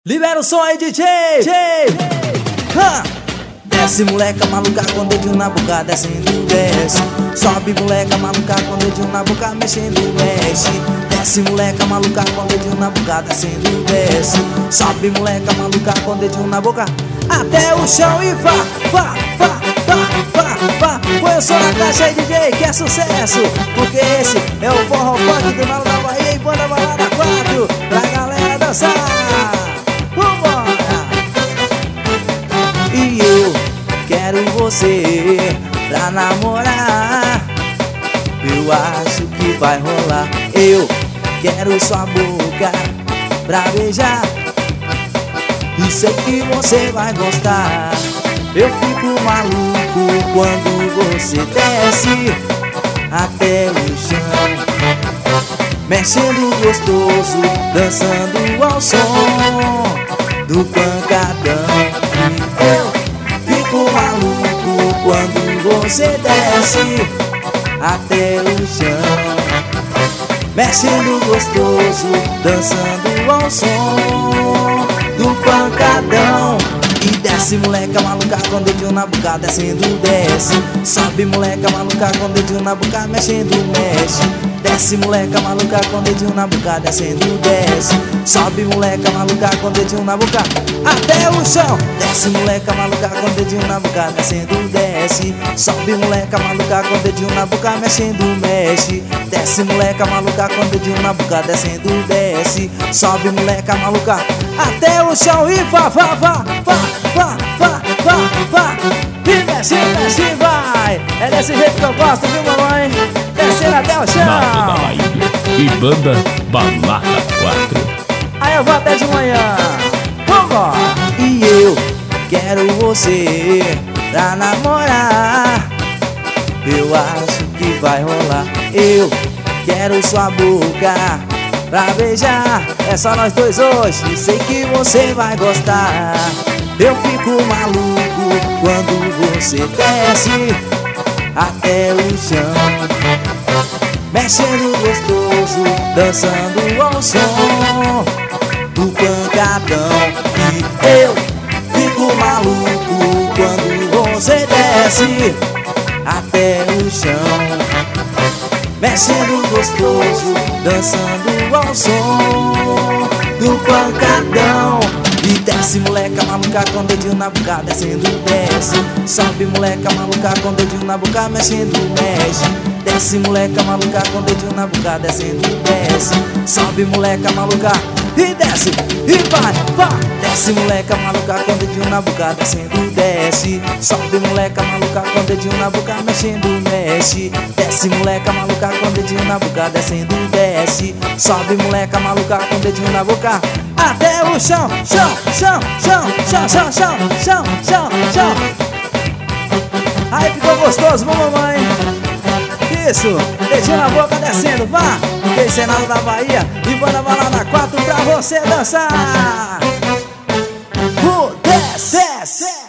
Libera o som aí, DJ! Desce, moleca maluca com o dedinho na boca, descendo, desce. Sobe, moleca maluca com o dedinho na boca, mexendo, mexe. Desce, moleca maluca com o dedinho na boca, descendo, desce. Sobe, moleca maluca com o dedinho na boca, até o chão e vá. Põe o som na caixa aí, DJ, que é sucesso. Porque esse é o forró funk do Nalo da Bahia e Banda Balada 4, pra galera dançar. E eu quero você pra namorar, eu acho que vai rolar. Eu quero sua boca pra beijar, e sei que você vai gostar. Eu fico maluco quando você desce até o chão, mexendo gostoso, dançando ao som do pancadão. Eu fico maluco quando você desce até o chão, mexendo gostoso, dançando ao som do pancadão. E desce, moleca maluca com o dedinho na boca, descendo, desce. Sobe, moleca maluca com o dedinho na boca, mexendo, mexe. Desce, moleca maluca com o dedinho na boca, descendo, desce. Sobe, moleca maluca com o dedinho na boca, até o chão. Desce, moleca maluca com o dedinho na boca, descendo, desce. Sobe, moleca maluca com o dedinho na boca, mexendo, mexe. Desce, moleca maluca com o dedinho na boca, descendo, desce. Sobe, moleca maluca, até o chão e vá. E desce, desce, vai. É desse jeito que eu gosto, viu, mamãe? Descendo até o chão. Nalo da Bahia e Banda Balada 4. Aí eu vou até de manhã. Vambora. E eu quero você pra namorar, eu acho que vai rolar. Eu quero sua boca pra beijar, é só nós dois hoje, sei que você vai gostar. Eu fico maluco quando você desce até o chão, mexendo gostoso, dançando ao som do pancadão. E eu fico maluco quando você desce até o chão, mexendo gostoso, dançando ao som do pancadão. E desce, moleca maluca com o dedinho na boca, descendo, desce. Sobe, moleca maluca com o dedinho na boca, mexendo, mexe. Desce, moleca maluca com o dedinho na boca, descendo, desce. Sobe, moleca maluca, e desce, e vai. Desce, moleca maluca com o dedinho na boca, descendo, desce. Sobe, moleca maluca com o dedinho na boca, mexendo, mexe. Desce, moleca maluca com o dedinho na boca, descendo, desce. Sobe, moleca maluca com o dedinho na boca, até o chão. Aí ficou gostoso, vamos, mamãe? Isso, dedinho na boca, descendo, vá. Porque esse é Nalo da Bahia e Banda Balada 4 pra você dançar. Desce.